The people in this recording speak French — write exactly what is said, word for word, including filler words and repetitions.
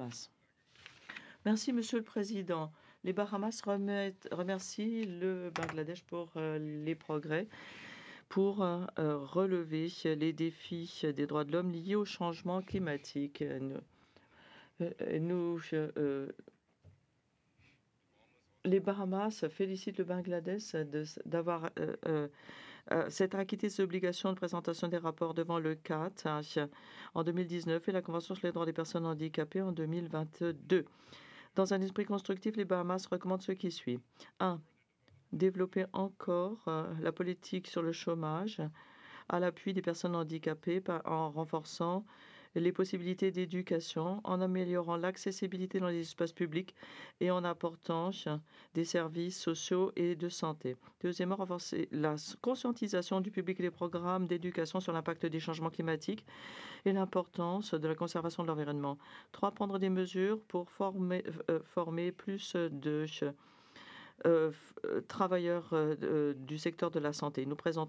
Bahamas. Merci, Monsieur le Président. Les Bahamas remettent- remercient le Bangladesh pour euh, les progrès, pour euh, euh, relever les défis des droits de l'homme liés au changement climatique. Nous, euh, nous, euh, les Bahamas félicitent le Bangladesh de- d'avoir euh, euh, euh, s'être acquitté de ses obligations de présentation des rapports devant le C A T hein, en deux mille dix-neuf et la Convention sur les droits des personnes handicapées en deux mille vingt-deux. Dans un esprit constructif, les Bahamas recommandent ce qui suit. un. Développer encore euh, la politique sur le chômage à l'appui des personnes handicapées par- en renforçant les possibilités d'éducation, en améliorant l'accessibilité dans les espaces publics et en apportant euh, des services sociaux et de santé. Deuxièmement, renforcer la s- conscientisation du public et les programmes d'éducation sur l'impact des changements climatiques et l'importance de la conservation de l'environnement. Trois, prendre des mesures pour former, euh, former plus de euh, f- euh, travailleurs euh, de- du secteur de la santé. Nous présentons